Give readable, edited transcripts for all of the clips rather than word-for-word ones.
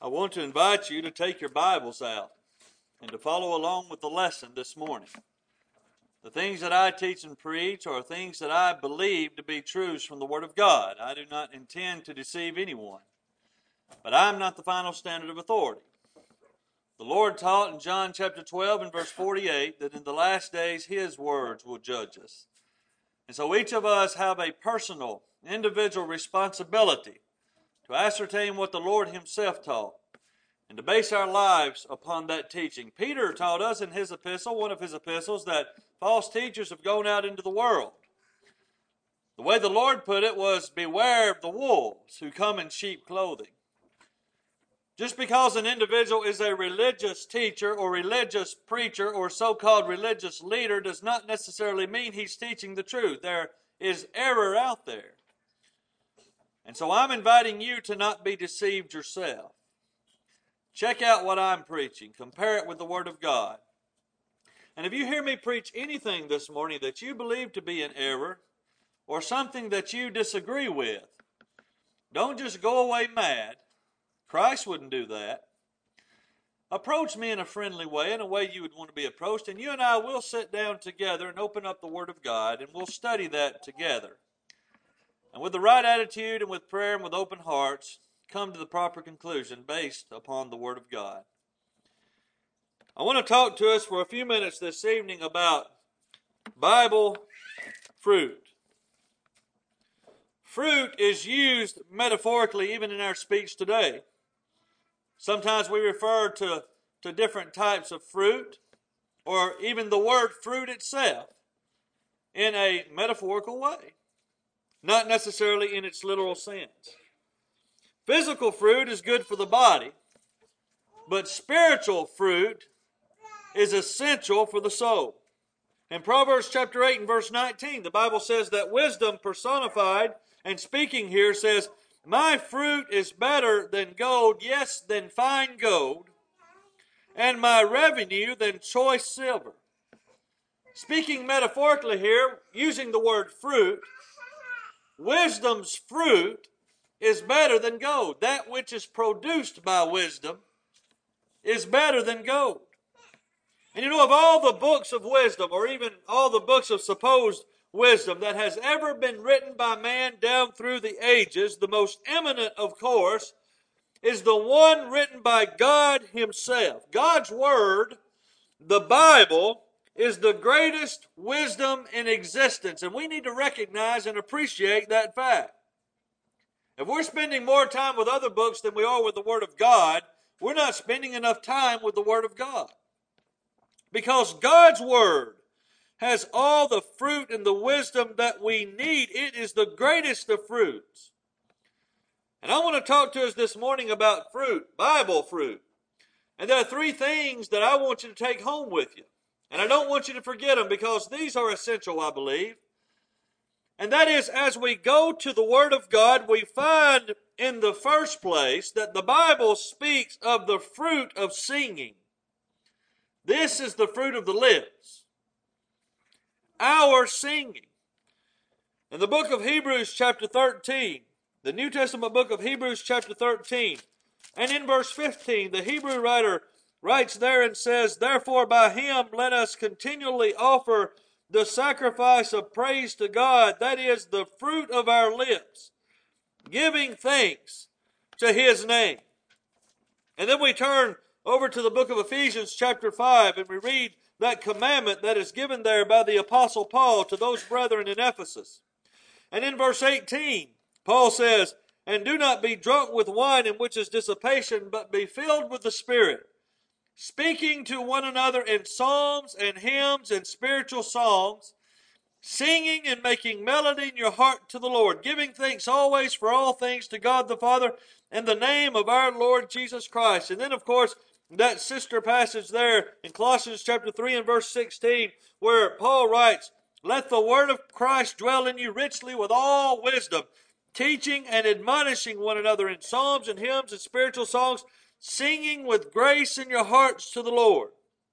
I want to invite you to take your Bibles out and to follow along with the lesson this morning. The things that I teach and preach are things that I believe to be truths from the Word of God. I do not intend to deceive anyone, but I am not the final standard of authority. The Lord taught in John chapter 12 and verse 48 that in the last days His words will judge us. And so each of us have a personal, individual responsibility to ascertain what the Lord Himself taught and to base our lives upon that teaching. Peter taught us in his epistle, one of his epistles, that false teachers have gone out into the world. The way the Lord put it was, beware of the wolves who come in sheep clothing. Just because an individual is a religious teacher or religious preacher or so-called religious leader does not necessarily mean he's teaching the truth. There is error out there. And so I'm inviting you to not be deceived yourself. Check out what I'm preaching. Compare it with the Word of God. And if you hear me preach anything this morning that you believe to be an error or something that you disagree with, don't just go away mad. Christ wouldn't do that. Approach me in a friendly way, in a way you would want to be approached, and you and I will sit down together and open up the Word of God, and we'll study that together. And with the right attitude and with prayer and with open hearts, come to the proper conclusion based upon the Word of God. I want to talk to us for a few minutes this evening about Bible fruit. Fruit is used metaphorically even in our speech today. Sometimes we refer to different types of fruit, or even the word fruit itself, in a metaphorical way, not necessarily in its literal sense. Physical fruit is good for the body, but spiritual fruit is essential for the soul. In Proverbs chapter 8 and verse 19, the Bible says that wisdom personified, and speaking here, says, my fruit is better than gold, yes, than fine gold, and my revenue than choice silver. Speaking metaphorically here, using the word fruit, wisdom's fruit is better than gold. That which is produced by wisdom is better than gold. And you know, of all the books of wisdom, or even all the books of supposed wisdom that has ever been written by man down through the ages, the most eminent, of course, is the one written by God Himself. God's Word, the Bible, is the greatest wisdom in existence, and we need to recognize and appreciate that fact. If we're spending more time with other books than we are with the Word of God, we're not spending enough time with the Word of God. Because God's Word has all the fruit and the wisdom that we need. It is the greatest of fruits. And I want to talk to us this morning about fruit, Bible fruit. And there are three things that I want you to take home with you. And I don't want you to forget them because these are essential, I believe. And that is, as we go to the Word of God, we find in the first place that the Bible speaks of the fruit of singing. This is the fruit of the lips. Our singing. In the book of Hebrews chapter 13, the New Testament book of Hebrews chapter 13, and in verse 15, the Hebrew writer writes there and says, therefore by Him let us continually offer the sacrifice of praise to God, that is the fruit of our lips, giving thanks to His name. And then we turn over to the book of Ephesians chapter 5 and we read that commandment that is given there by the Apostle Paul to those brethren in Ephesus. And in verse 18, Paul says, and do not be drunk with wine in which is dissipation, but be filled with the Spirit, speaking to one another in psalms and hymns and spiritual songs, singing and making melody in your heart to the Lord, giving thanks always for all things to God the Father in the name of our Lord Jesus Christ. And then, of course, that sister passage there in Colossians chapter 3 and verse 16, where Paul writes, let the word of Christ dwell in you richly with all wisdom, teaching and admonishing one another in psalms and hymns and spiritual songs, singing with grace in your hearts to the Lord.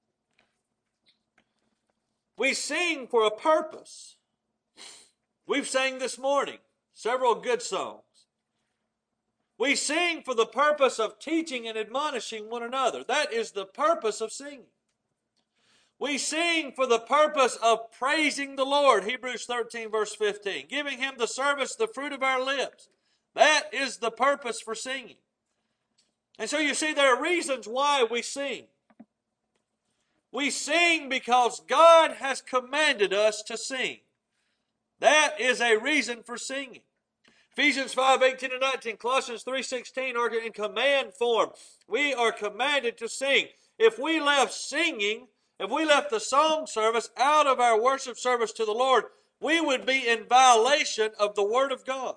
We sing for a purpose. We've sang this morning several good songs. We sing for the purpose of teaching and admonishing one another. That is the purpose of singing. We sing for the purpose of praising the Lord. Hebrews 13 verse 15. Giving Him the service, the fruit of our lips. That is the purpose for singing. And so you see, there are reasons why we sing. We sing because God has commanded us to sing. That is a reason for singing. Ephesians 5:18 and 19, Colossians 3:16 are in command form. We are commanded to sing. If we left singing, if we left the song service out of our worship service to the Lord, we would be in violation of the Word of God.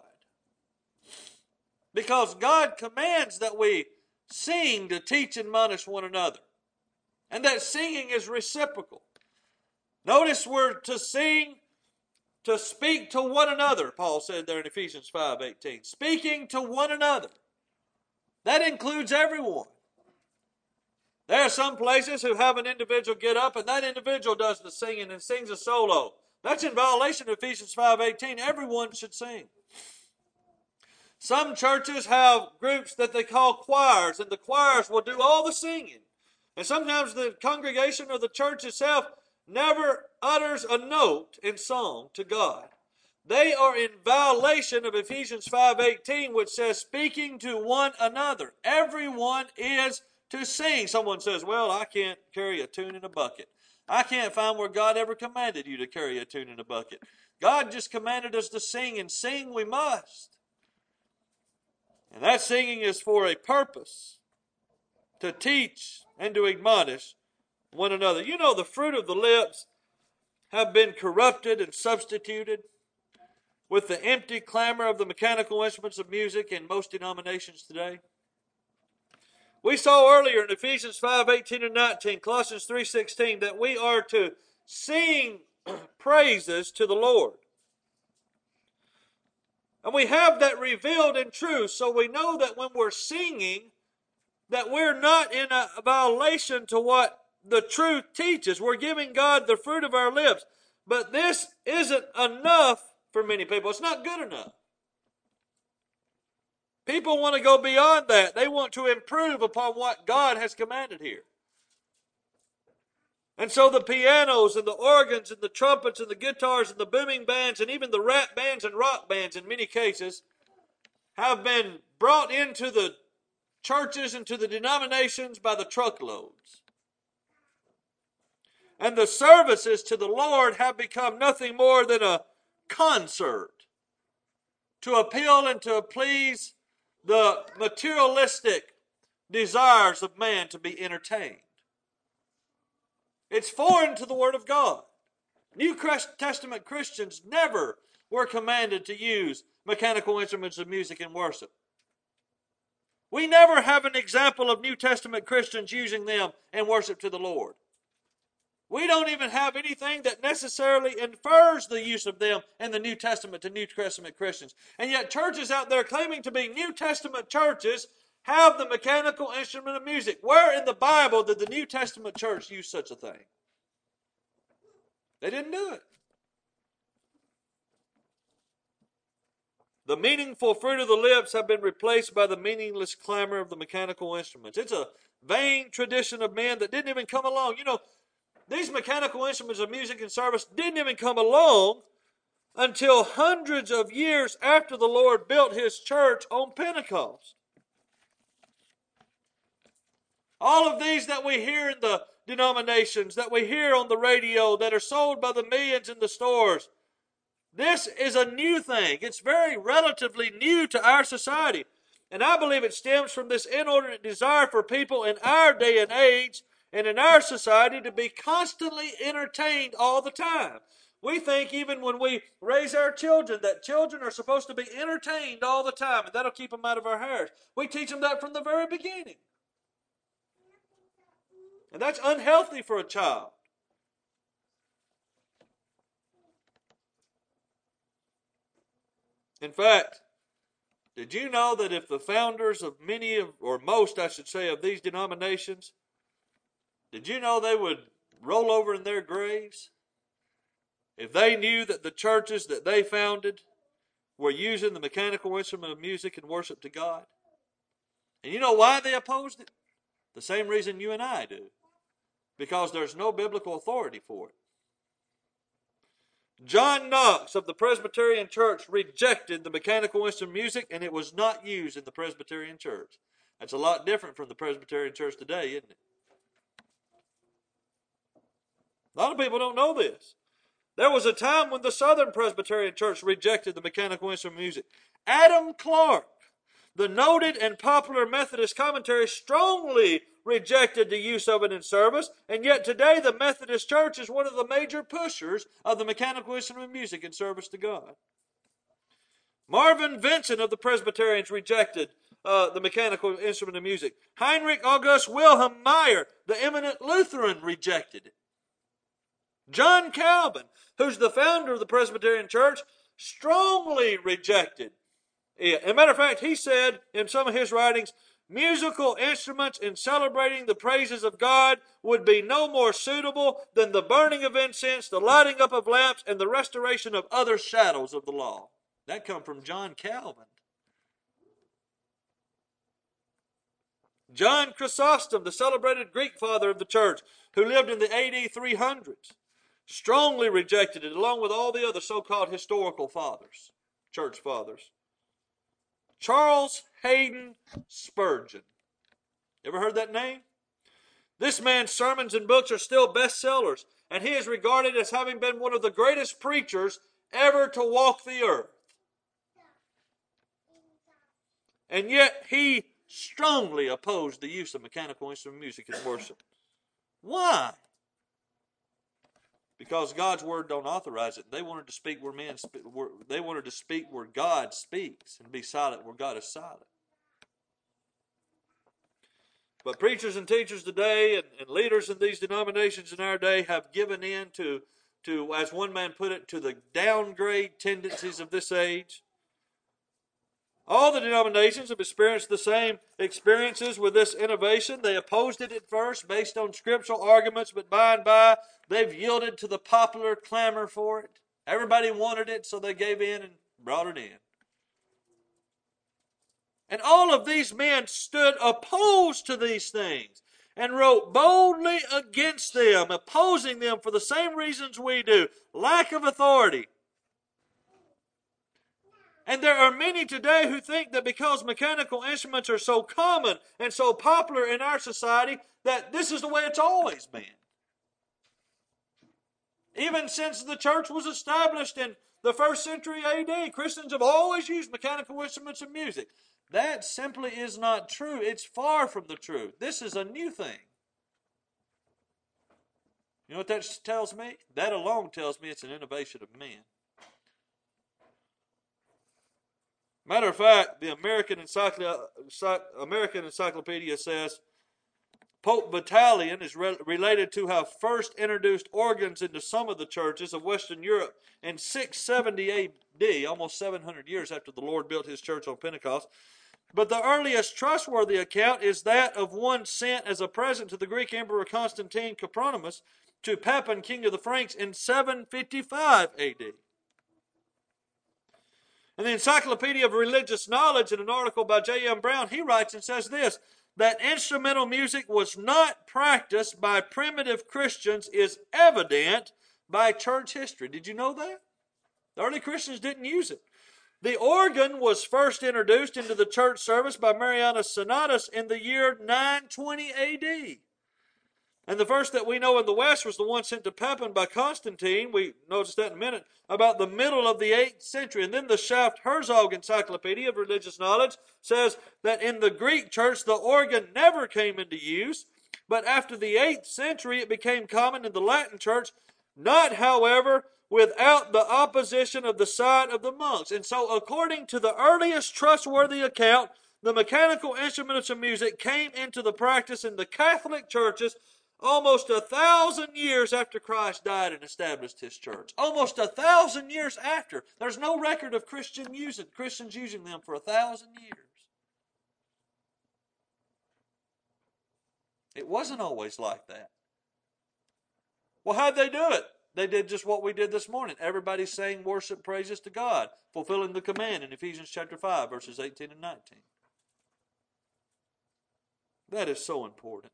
Because God commands that we sing to teach and admonish one another. And that singing is reciprocal. Notice we're to sing to speak to one another, Paul said there in Ephesians 5:18. Speaking to one another. That includes everyone. There are some places who have an individual get up and that individual does the singing and sings a solo. That's in violation of Ephesians 5:18. Everyone should sing. Some churches have groups that they call choirs, and the choirs will do all the singing. And sometimes the congregation or the church itself never utters a note in song to God. They are in violation of Ephesians 5:18, which says, speaking to one another. Everyone is to sing. Someone says, well, I can't carry a tune in a bucket. I can't find where God ever commanded you to carry a tune in a bucket. God just commanded us to sing, and sing we must. And that singing is for a purpose, to teach and to admonish one another. You know, the fruit of the lips have been corrupted and substituted with the empty clamor of the mechanical instruments of music in most denominations today. We saw earlier in Ephesians 5:18 and 19, Colossians 3:16, that we are to sing praises to the Lord. And we have that revealed in truth, so we know that when we're singing, that we're not in a violation to what the truth teaches. We're giving God the fruit of our lips. But this isn't enough for many people. It's not good enough. People want to go beyond that. They want to improve upon what God has commanded here. And so the pianos and the organs and the trumpets and the guitars and the booming bands and even the rap bands and rock bands in many cases have been brought into the churches and to the denominations by the truckloads. And the services to the Lord have become nothing more than a concert to appeal and to please the materialistic desires of man to be entertained. It's foreign to the Word of God. New Testament Christians never were commanded to use mechanical instruments of music in worship. We never have an example of New Testament Christians using them in worship to the Lord. We don't even have anything that necessarily infers the use of them in the New Testament to New Testament Christians. And yet churches out there claiming to be New Testament churches have the mechanical instrument of music. Where in the Bible did the New Testament church use such a thing? They didn't do it. The meaningful fruit of the lips have been replaced by the meaningless clamor of the mechanical instruments. It's a vain tradition of men that didn't even come along. You know, these mechanical instruments of music and service didn't even come along until hundreds of years after the Lord built His church on Pentecost. All of these that we hear in the denominations, that we hear on the radio, that are sold by the millions in the stores, this is a new thing. It's very relatively new to our society. And I believe it stems from this inordinate desire for people in our day and age and in our society to be constantly entertained all the time. We think even when we raise our children that children are supposed to be entertained all the time, and that'll keep them out of our hairs. We teach them that from the very beginning. And that's unhealthy for a child. In fact, did you know that if the founders of many of, or most I should say, of these denominations, did you know they would roll over in their graves if they knew that the churches that they founded were using the mechanical instrument of music in worship to God? And you know why they opposed it? The same reason you and I do. Because there's no biblical authority for it. John Knox of the Presbyterian Church rejected the mechanical instrument music, and it was not used in the Presbyterian Church. That's a lot different from the Presbyterian Church today, isn't it? A lot of people don't know this. There was a time when the Southern Presbyterian Church rejected the mechanical instrument music. Adam Clark, the noted and popular Methodist commentary, strongly rejected the use of it in service, and yet today the Methodist Church is one of the major pushers of the mechanical instrument music in service to God. Marvin Vincent of the Presbyterians rejected the mechanical instrument of music. Heinrich August Wilhelm Meyer, the eminent Lutheran, rejected it. John Calvin, who's the founder of the Presbyterian Church, strongly rejected it. As a matter of fact, he said in some of his writings, musical instruments in celebrating the praises of God would be no more suitable than the burning of incense, the lighting up of lamps, and the restoration of other shadows of the law. That come from John Calvin. John Chrysostom, the celebrated Greek father of the church, who lived in the AD 300s, strongly rejected it, along with all the other so-called historical fathers, church fathers. Charles Hayden Spurgeon. Ever heard that name? This man's sermons and books are still bestsellers, and he is regarded as having been one of the greatest preachers ever to walk the earth. And yet he strongly opposed the use of mechanical instrument music in worship. Why? Because God's word don't authorize it. They wanted to speak where they wanted to speak where God speaks and be silent where God is silent. But preachers and teachers today and leaders in these denominations in our day have given in to, as one man put it, to the downgrade tendencies of this age. All the denominations have experienced the same experiences with this innovation. They opposed it at first based on scriptural arguments, but by and by they've yielded to the popular clamor for it. Everybody wanted it, so they gave in and brought it in. And all of these men stood opposed to these things and wrote boldly against them, opposing them for the same reasons we do: lack of authority. And there are many today who think that because mechanical instruments are so common and so popular in our society, that this is the way it's always been. Even since the church was established in the 1st century AD, Christians have always used mechanical instruments and music. That simply is not true. It's far from the truth. This is a new thing. You know what that tells me? That alone tells me it's an innovation of men. Matter of fact, the American Encyclopedia says Pope Vitalian is related to have first introduced organs into some of the churches of Western Europe in 670 AD, almost 700 years after the Lord built his church on Pentecost. But the earliest trustworthy account is that of one sent as a present to the Greek Emperor Constantine Copronymus to Pepin, king of the Franks, in 755 AD. In the Encyclopedia of Religious Knowledge, in an article by J.M. Brown, he writes and says this, that instrumental music was not practiced by primitive Christians is evident by church history. Did you know that? The early Christians didn't use it. The organ was first introduced into the church service by Marianus Sonatus in the year 920 AD. And the first that we know in the West was the one sent to Pepin by Constantine. We noticed that in a minute. About the middle of the 8th century. And then the Schaft-Herzog Encyclopedia of Religious Knowledge says that in the Greek church the organ never came into use. But after the 8th century it became common in the Latin church. Not, however, without the opposition of the side of the monks. And so according to the earliest trustworthy account, the mechanical instruments of music came into the practice in the Catholic churches almost 1,000 years after Christ died and established his church. Almost 1,000 years after. There's no record of Christians using them for 1,000 years. It wasn't always like that. Well, how'd they do it? They did just what we did this morning. Everybody sang worship praises to God, fulfilling the command in Ephesians chapter 5, verses 18 and 19. That is so important.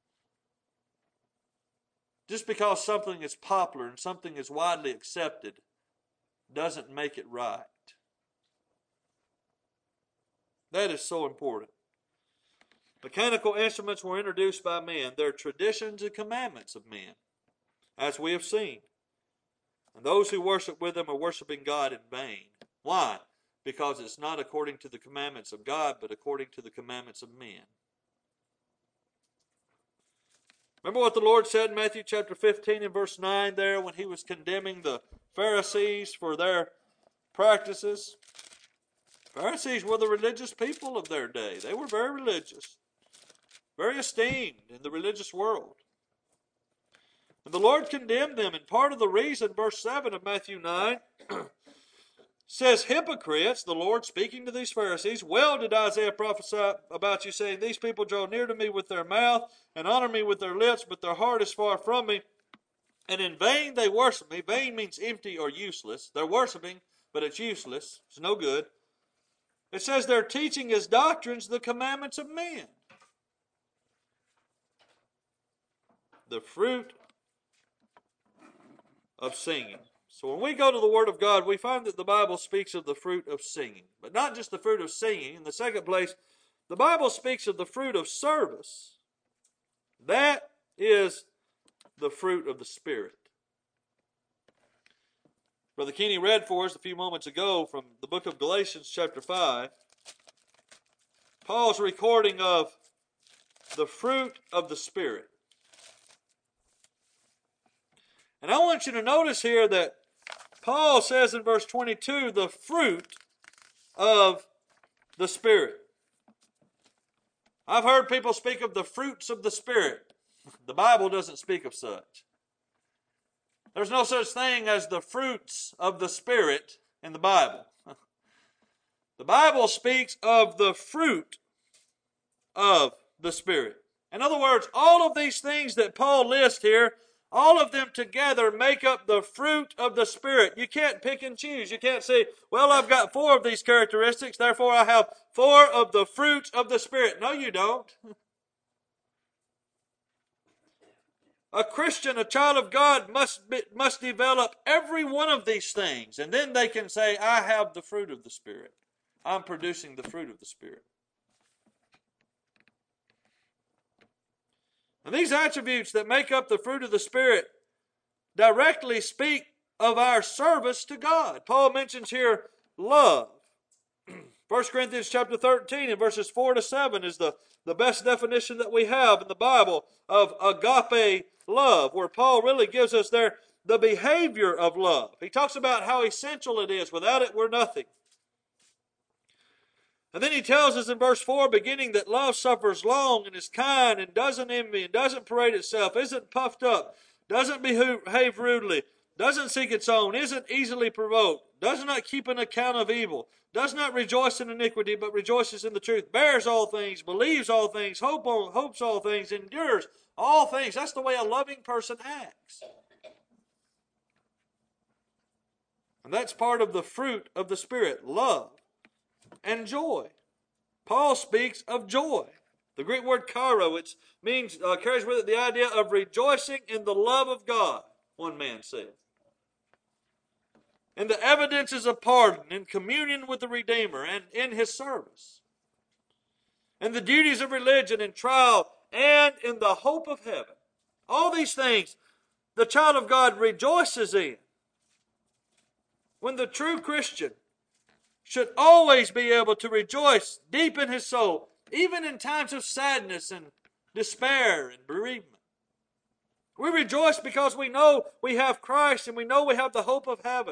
Just because something is popular and something is widely accepted doesn't make it right. That is so important. Mechanical instruments were introduced by men. They're traditions and commandments of men, as we have seen. And those who worship with them are worshiping God in vain. Why? Because it's not according to the commandments of God, but according to the commandments of men. Remember what the Lord said in Matthew chapter 15 and verse 9 there when He was condemning the Pharisees for their practices? Pharisees were the religious people of their day. They were very religious, very esteemed in the religious world. And the Lord condemned them, and part of the reason, verse 7 of Matthew 9, says, hypocrites, the Lord speaking to these Pharisees, well did Isaiah prophesy about you, saying, these people draw near to me with their mouth and honor me with their lips, but their heart is far from me. And in vain they worship me. Vain means empty or useless. They're worshiping, but it's useless. It's no good. It says their teaching is doctrines, the commandments of men. The fruit of singing. So when we go to the Word of God, we find that the Bible speaks of the fruit of singing. But not just the fruit of singing. In the second place, the Bible speaks of the fruit of service. That is the fruit of the Spirit. Brother Keeney read for us a few moments ago from the book of Galatians chapter 5. Paul's recording of the fruit of the Spirit. And I want you to notice here that Paul says in verse 22, the fruit of the Spirit. I've heard people speak of the fruits of the Spirit. The Bible doesn't speak of such. There's no such thing as the fruits of the Spirit in the Bible. The Bible speaks of the fruit of the Spirit. In other words, all of these things that Paul lists here, all of them together make up the fruit of the Spirit. You can't pick and choose. You can't say, well, I've got 4 of these characteristics, therefore I have 4 of the fruits of the Spirit. No, you don't. A Christian, a child of God, must develop every one of these things. And then they can say, I have the fruit of the Spirit. I'm producing the fruit of the Spirit. And these attributes that make up the fruit of the Spirit directly speak of our service to God. Paul mentions here love. 1 Corinthians chapter 13 and verses 4 to 7 is the best definition that we have in the Bible of agape love, where Paul really gives us there the behavior of love. He talks about how essential it is. Without it, we're nothing. And then he tells us in verse 4, beginning, that love suffers long and is kind and doesn't envy and doesn't parade itself, isn't puffed up, doesn't behave rudely, doesn't seek its own, isn't easily provoked, does not keep an account of evil, does not rejoice in iniquity, but rejoices in the truth, bears all things, believes all things, hopes all things, endures all things. That's the way a loving person acts. And that's part of the fruit of the Spirit, love and joy. Paul speaks of joy. The Greek word chairo, it means carries with it the idea of rejoicing in the love of God, one man said. In the evidences of pardon, in communion with the Redeemer, and in His service. In the duties of religion, in trial, and in the hope of heaven. All these things the child of God rejoices in. When the true Christian should always be able to rejoice deep in his soul, even in times of sadness and despair and bereavement. We rejoice because we know we have Christ and we know we have the hope of heaven.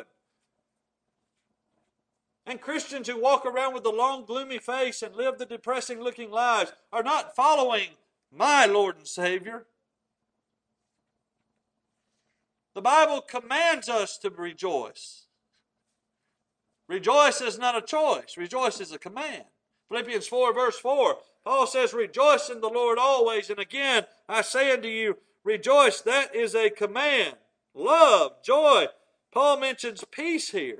And Christians who walk around with a long, gloomy face and live the depressing-looking lives are not following my Lord and Savior. The Bible commands us to rejoice. Rejoice is not a choice. Rejoice is a command. Philippians 4 verse 4, Paul says, rejoice in the Lord always. And again, I say unto you, rejoice. That is a command. Love, joy. Paul mentions peace here.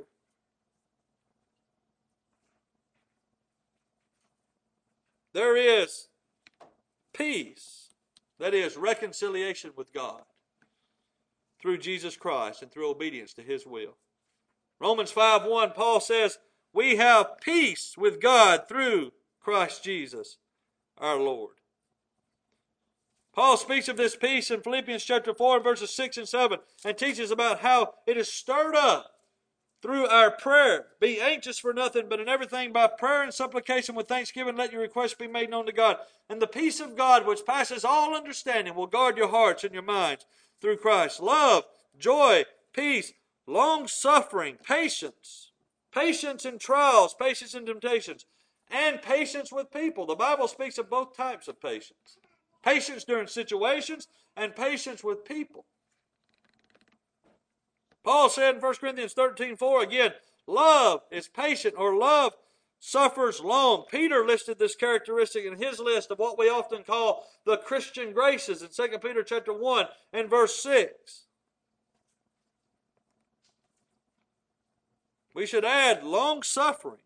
There is peace, that is, reconciliation with God, through Jesus Christ and through obedience to His will. Romans 5:1, Paul says, we have peace with God through Christ Jesus our Lord. Paul speaks of this peace in Philippians chapter 4, verses 6 and 7, and teaches about how it is stirred up through our prayer. Be anxious for nothing, but in everything by prayer and supplication with thanksgiving let your requests be made known to God. And the peace of God, which passes all understanding, will guard your hearts and your minds through Christ. Love, joy, peace, long-suffering, patience. Patience in trials, patience in temptations, and patience with people. The Bible speaks of both types of patience. Patience during situations and patience with people. Paul said in 1 Corinthians 13:4 again, love is patient, or love suffers long. Peter listed this characteristic in his list of what we often call the Christian graces in 2 Peter chapter 1 and verse 6. We should add long suffering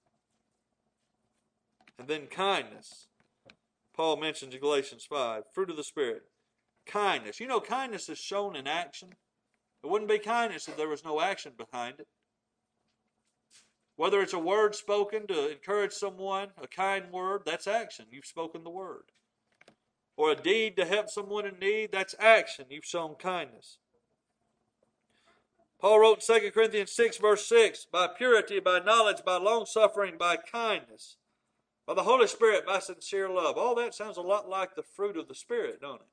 and then kindness. Paul mentions in Galatians 5, fruit of the Spirit. Kindness. You know, kindness is shown in action. It wouldn't be kindness if there was no action behind it. Whether it's a word spoken to encourage someone, a kind word, that's action. You've spoken the word. Or a deed to help someone in need, that's action. You've shown kindness. Paul wrote in 2 Corinthians 6, verse 6, by purity, by knowledge, by long-suffering, by kindness, by the Holy Spirit, by sincere love. All that sounds a lot like the fruit of the Spirit, don't it?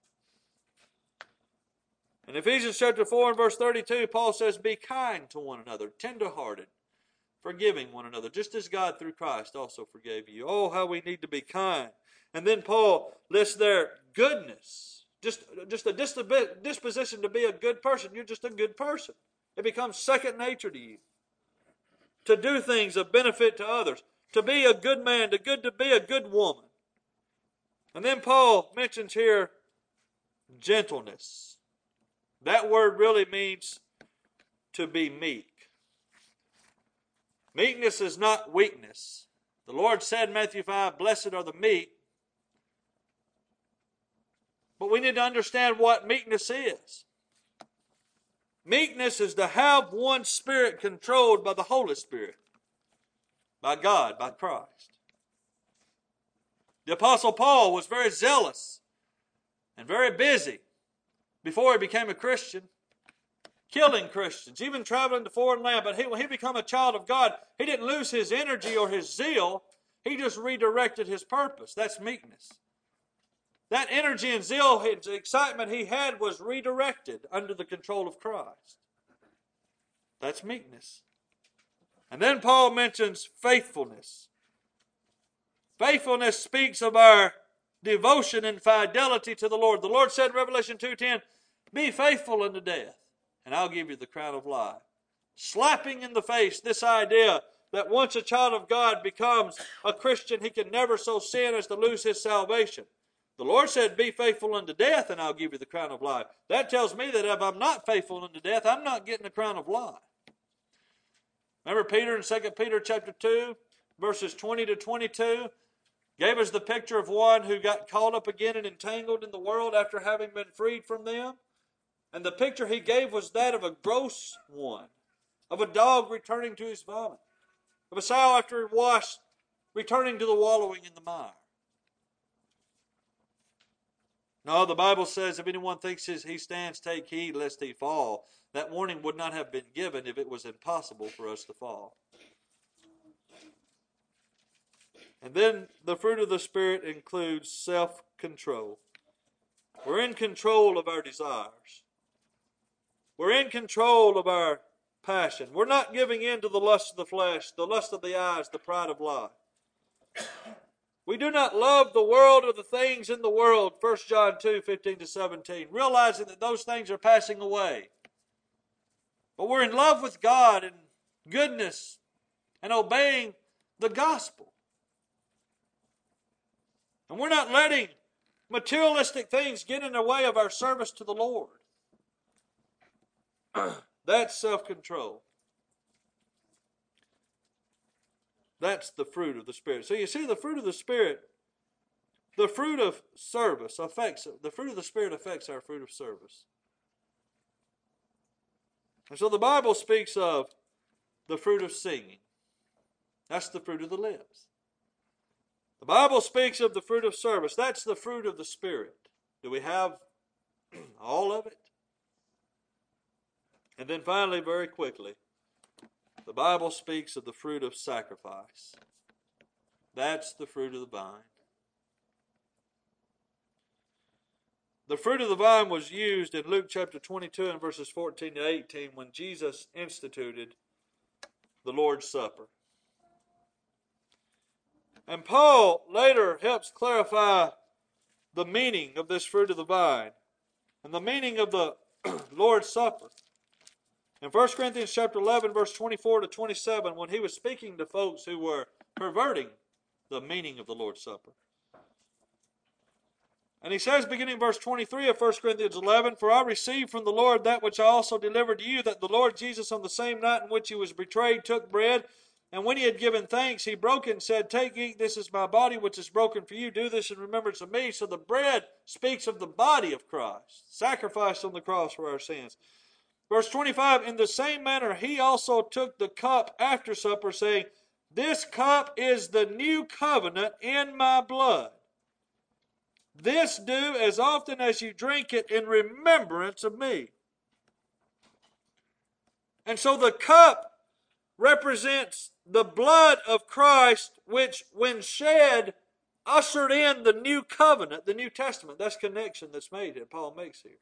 In Ephesians chapter 4 and verse 32, Paul says, be kind to one another, tender-hearted, forgiving one another, just as God through Christ also forgave you. Oh, how we need to be kind. And then Paul lists there goodness, just a disposition to be a good person. You're just a good person. It becomes second nature to you. To do things of benefit to others. To be a good man, to be a good woman. And then Paul mentions here gentleness. That word really means to be meek. Meekness is not weakness. The Lord said in Matthew 5, blessed are the meek. But we need to understand what meekness is. Meekness is to have one's spirit controlled by the Holy Spirit. By God, by Christ. The Apostle Paul was very zealous and very busy before he became a Christian, killing Christians, even traveling to foreign land. But when he became a child of God, he didn't lose his energy or his zeal. He just redirected his purpose. That's meekness. That energy and zeal, the excitement he had was redirected under the control of Christ. That's meekness. And then Paul mentions faithfulness. Faithfulness speaks of our devotion and fidelity to the Lord. The Lord said in Revelation 2:10, be faithful unto death, and I'll give you the crown of life. Slapping in the face this idea that once a child of God becomes a Christian, he can never so sin as to lose his salvation. The Lord said, be faithful unto death, and I'll give you the crown of life. That tells me that if I'm not faithful unto death, I'm not getting the crown of life. Remember Peter in 2 Peter chapter 2, verses 20 to 22, gave us the picture of one who got caught up again and entangled in the world after having been freed from them. And the picture he gave was that of a gross one, of a dog returning to his vomit, of a sow after washed returning to the wallowing in the mire. No, the Bible says if anyone thinks he stands, take heed lest he fall. That warning would not have been given if it was impossible for us to fall. And then the fruit of the Spirit includes self-control. We're in control of our desires. We're in control of our passion. We're not giving in to the lust of the flesh, the lust of the eyes, the pride of life. We do not love the world or the things in the world, 1 John 2:15 to 17, realizing that those things are passing away. But we're in love with God and goodness and obeying the gospel. And we're not letting materialistic things get in the way of our service to the Lord. That's self-control. That's the fruit of the Spirit. So you see, the fruit of the Spirit the fruit of service affects, the fruit of the Spirit affects our fruit of service. And so the Bible speaks of the fruit of singing. That's the fruit of the lips. The Bible speaks of the fruit of service. That's the fruit of the Spirit. Do we have all of it? And then finally, very quickly, the Bible speaks of the fruit of sacrifice. That's the fruit of the vine. The fruit of the vine was used in Luke chapter 22 and verses 14 to 18 when Jesus instituted the Lord's Supper. And Paul later helps clarify the meaning of this fruit of the vine and the meaning of the Lord's Supper. In 1 Corinthians chapter 11, verse 24 to 27, when he was speaking to folks who were perverting the meaning of the Lord's Supper. And he says, beginning verse 23 of 1 Corinthians 11, "For I received from the Lord that which I also delivered to you, that the Lord Jesus on the same night in which he was betrayed took bread, and when he had given thanks, he broke it and said, 'Take, eat, this is my body which is broken for you. Do this in remembrance of me.'" So the bread speaks of the body of Christ, sacrificed on the cross for our sins. Verse 25, "In the same manner he also took the cup after supper, saying, 'This cup is the new covenant in my blood. This do as often as you drink it in remembrance of me.'" And so the cup represents the blood of Christ, which when shed, ushered in the new covenant, the New Testament. That's connection that's made that Paul makes here.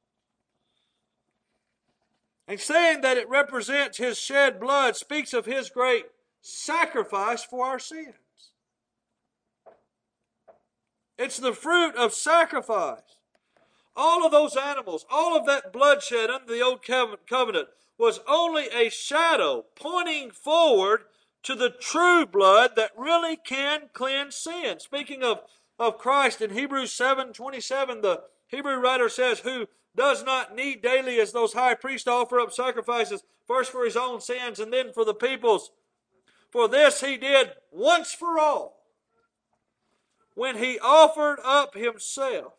And saying that it represents his shed blood speaks of his great sacrifice for our sins. It's the fruit of sacrifice. All of those animals, all of that bloodshed under the old covenant was only a shadow pointing forward to the true blood that really can cleanse sin. Speaking of Christ in Hebrews 7:27, the Hebrew writer says, "Who does not need daily as those high priests offer up sacrifices, first for his own sins and then for the people's. For this he did once for all, when he offered up himself."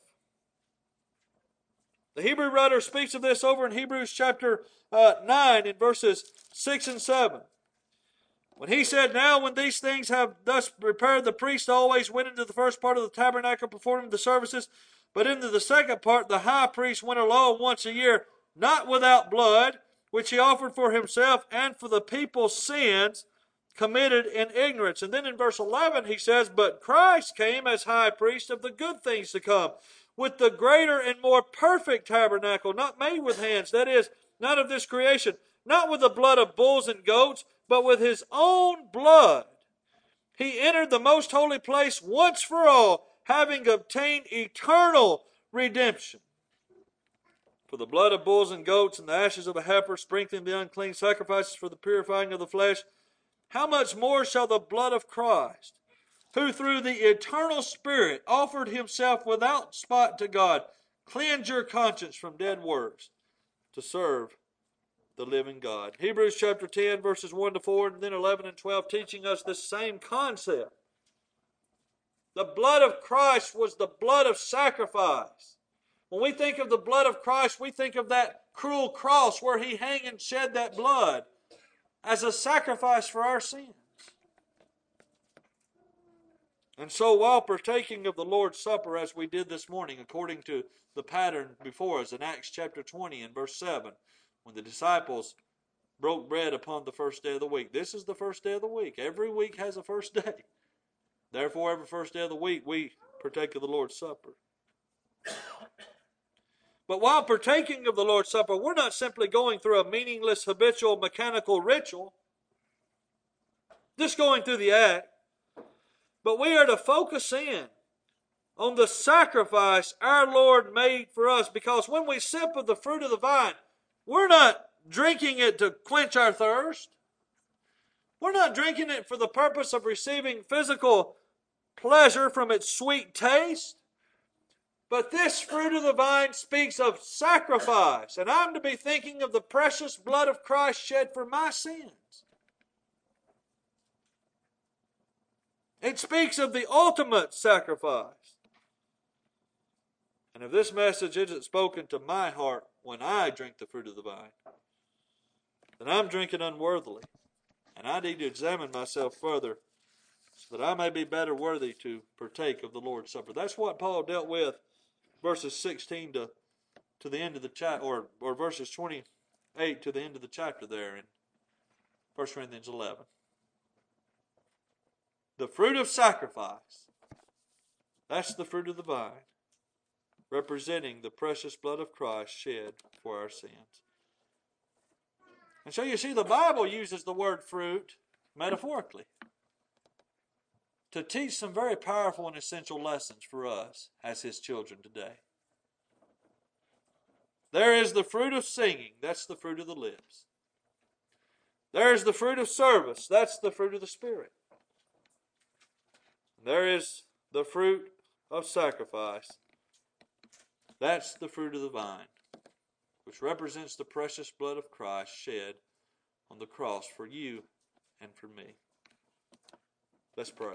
The Hebrew writer speaks of this over in Hebrews chapter 9 in verses 6 and 7. When he said, "Now when these things have thus prepared, the priest always went into the first part of the tabernacle performing the services, but into the second part the high priest went alone once a year, not without blood, which he offered for himself and for the people's sins committed in ignorance." And then in verse 11 he says, "But Christ came as high priest of the good things to come, with the greater and more perfect tabernacle, not made with hands, that is, not of this creation, not with the blood of bulls and goats, but with his own blood. He entered the most holy place once for all, having obtained eternal redemption. For the blood of bulls and goats and the ashes of a heifer sprinkling the unclean sacrifices for the purifying of the flesh, how much more shall the blood of Christ, who through the eternal Spirit offered himself without spot to God, cleanse your conscience from dead works to serve the living God." Hebrews chapter 10 verses 1 to 4 and then 11 and 12 teaching us the same concept. The blood of Christ was the blood of sacrifice. When we think of the blood of Christ, we think of that cruel cross where he hung and shed that blood as a sacrifice for our sins. And so while partaking of the Lord's Supper as we did this morning, according to the pattern before us in Acts chapter 20 and verse 7, when the disciples broke bread upon the first day of the week. This is the first day of the week. Every week has a first day. Therefore, every first day of the week we partake of the Lord's Supper. But while partaking of the Lord's Supper, we're not simply going through a meaningless, habitual, mechanical ritual, just going through the act, but we are to focus in on the sacrifice our Lord made for us, because when we sip of the fruit of the vine, we're not drinking it to quench our thirst. We're not drinking it for the purpose of receiving physical pleasure from its sweet taste. But this fruit of the vine speaks of sacrifice, and I'm to be thinking of the precious blood of Christ shed for my sins. It speaks of the ultimate sacrifice. if this message isn't spoken to my heart when I drink the fruit of the vine, then I'm drinking unworthily. And I need to examine myself further so that I may be better worthy to partake of the Lord's Supper. That's what Paul dealt with, verses 16 to the end of the chapter, or verses 28 to the end of the chapter there in 1 Corinthians 11. The fruit of sacrifice, that's the fruit of the vine, representing the precious blood of Christ shed for our sins. And so you see, the Bible uses the word fruit metaphorically to teach some very powerful and essential lessons for us as His children today. There is the fruit of singing, that's the fruit of the lips. There is the fruit of service, that's the fruit of the Spirit. There is the fruit of sacrifice, that's the fruit of the vine, which represents the precious blood of Christ shed on the cross for you and for me. Let's pray.